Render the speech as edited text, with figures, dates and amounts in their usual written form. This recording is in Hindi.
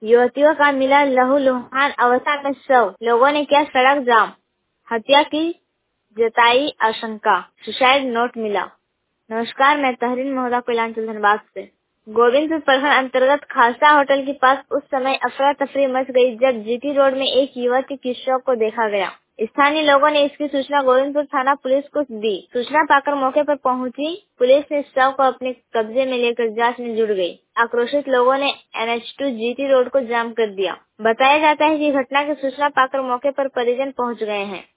युवतियों का मिला लहूलुहान अवस्था में शव, लोगों ने किया सड़क जाम, हत्या की जताई आशंका, सुसाइड नोट मिला। नमस्कार, मैं तहरीन महोदा कोयलांचल धनबाद से। गोविंदपुर प्रखंड अंतर्गत खालसा होटल के पास उस समय अफरा तफरी मच गई जब जीटी रोड में एक युवती की शव को देखा गया। स्थानीय लोगों ने इसकी सूचना गोविंदपुर थाना पुलिस को दी। सूचना पाकर मौके पर पहुंची पुलिस ने शव को अपने कब्जे में लेकर जांच में जुट गई। आक्रोशित लोगों ने NH2 जीटी रोड को जाम कर दिया। बताया जाता है कि घटना की सूचना पाकर मौके पर परिजन पहुंच गए हैं।